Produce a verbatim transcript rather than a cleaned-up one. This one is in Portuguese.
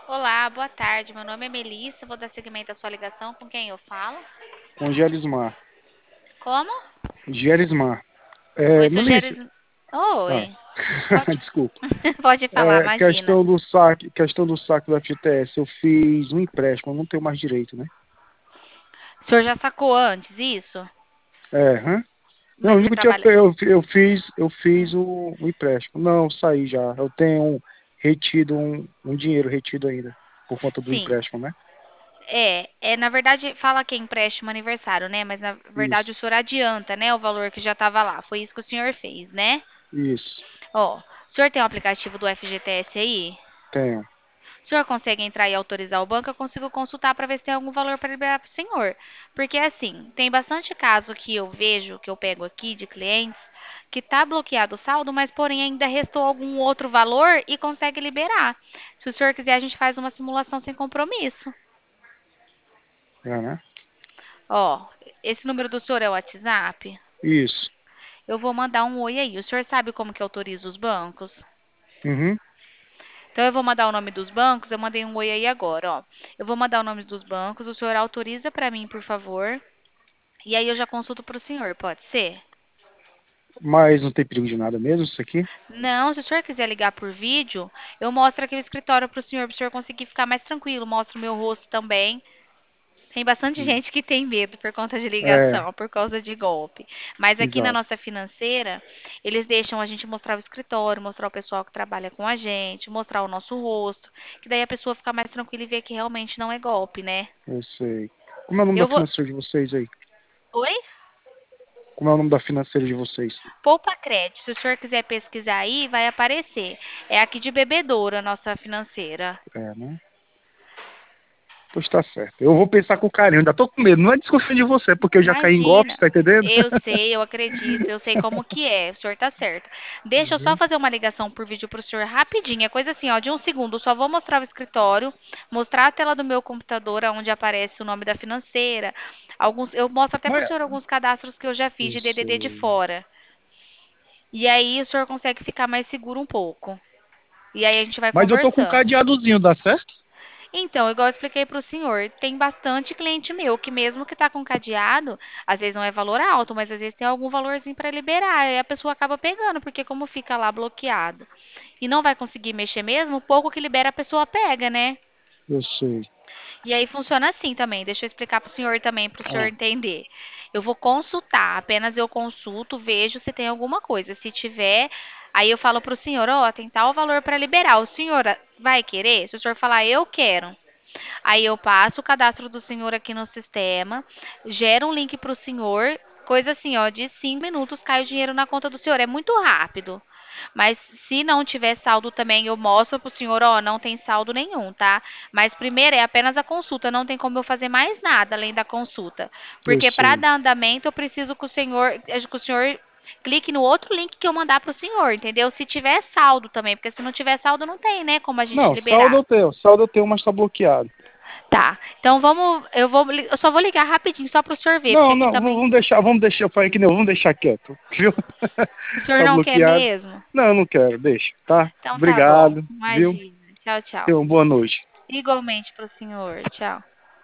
Olá, boa tarde. Meu nome é Melissa. Vou dar seguimento à sua ligação. Com quem eu falo? Com Gerismar. Como? Gerismar. Oi, É, sugere. Melissa, ah, Oi. Pode, desculpa. pode falar, É, imagina. questão do saque, questão do saque do F G T S, eu fiz um empréstimo, eu não tenho mais direito, né? O senhor já sacou antes isso? É, hã? Não, Mas eu você nunca tinha, trabalha. fe- eu, eu fiz, eu Hum, fiz o, o empréstimo. Não, saí já. Eu tenho retido um, um dinheiro retido ainda, por conta do Sim. empréstimo, né? É, é, na verdade, fala que é empréstimo aniversário, né? Mas na verdade o Isso, senhor adianta, né? O valor que já estava lá. Foi isso que o senhor fez, né? isso, Ó, o senhor tem o aplicativo do F G T S aí? tenho. O senhor consegue entrar e autorizar o banco? Eu consigo consultar para ver se tem algum valor para liberar para o senhor. Porque assim, tem bastante caso que eu vejo, que eu pego aqui de clientes, que tá bloqueado o saldo, mas porém ainda restou algum outro valor e consegue liberar. Se o senhor quiser, a gente faz uma simulação sem compromisso. É, né? Ó, esse número do senhor é o WhatsApp? Isso. Eu vou mandar um oi aí. O senhor sabe como que autoriza os bancos? Uhum. Então eu vou mandar o nome dos bancos, eu mandei um oi aí agora, ó. Eu vou mandar o nome dos bancos, o senhor autoriza para mim, por favor? E aí eu já consulto para o senhor, pode ser? Mas não tem perigo de nada mesmo isso aqui? Não, se o senhor quiser ligar por vídeo, eu mostro aqui o escritório para o senhor, para o senhor conseguir ficar mais tranquilo. Mostro o meu rosto também. Tem bastante Hum. gente que tem medo por conta de É, ligação, por causa de golpe. Mas aqui na exato. nossa financeira, eles deixam a gente mostrar o escritório, mostrar o pessoal que trabalha com a gente, mostrar o nosso rosto, que daí a pessoa fica mais tranquila e vê que realmente não é golpe, né? Eu sei. Como é o nome da Eu vou. financeira de vocês aí? Oi? Como é o nome da financeira de vocês? Poupa Crédito. Se o senhor quiser pesquisar aí, vai aparecer. É aqui de Bebedouro, a nossa financeira. É, né? Pois tá certo. Eu vou pensar com carinho. Ainda tô com medo. Não é desconfiando de você, porque eu já caí em golpes, Imagina. tá entendendo? Eu sei, eu acredito, eu sei como que é. O senhor tá certo. Deixa eu só Uhum. fazer uma ligação por vídeo pro senhor rapidinho. É coisa assim, ó, de um segundo. Eu só vou mostrar o escritório, mostrar a tela do meu computador, onde aparece o nome da financeira. Alguns, eu mostro até pro Mas senhor alguns cadastros que eu já fiz eu de D D D de sei. fora. E aí o senhor consegue ficar mais seguro um pouco. E aí a gente vai Mas eu tô com um conversando. cadeadozinho, dá certo? Então, igual eu expliquei para o senhor, tem bastante cliente meu que mesmo que está com cadeado, às vezes não é valor alto, mas às vezes tem algum valorzinho para liberar, aí a pessoa acaba pegando, porque como fica lá bloqueado e não vai conseguir mexer mesmo, o pouco que libera a pessoa pega, né? Eu sei. E aí funciona assim também. Deixa eu explicar para o senhor também, para o senhor Ah, entender. Eu vou consultar, apenas eu consulto, vejo se tem alguma coisa. Se tiver, aí eu falo para o senhor, ó, tem tal valor para liberar. O senhor vai querer? Se o senhor falar, eu quero. Aí eu passo o cadastro do senhor aqui no sistema, gero um link para o senhor, coisa assim, ó, de cinco minutos cai o dinheiro na conta do senhor. É muito rápido. Mas se não tiver saldo também, eu mostro para o senhor, ó, não tem saldo nenhum, tá? Mas primeiro é apenas a consulta, não tem como eu fazer mais nada além da consulta. eu Porque para sei. dar andamento, eu preciso que o senhor, que o senhor clique no outro link que eu mandar para o senhor, entendeu? Se tiver saldo também, porque se não tiver saldo, não tem, né, como a gente Não, saldo liberar. eu tenho. Saldo eu tenho, mas tá bloqueado. Tá. Então vamos, eu vou, li- eu só vou ligar rapidinho só pro senhor ver, porque Não, aqui não, v- também vamos deixar, vamos deixar, eu falei que não, vamos deixar quieto, viu? o senhor Tá não quer bloqueado. mesmo. Não, eu não quero, deixa, tá? Então tá bom. Obrigado, viu? Imagina. Tchau, tchau. Tenha uma boa noite. Igualmente pro senhor. Tchau.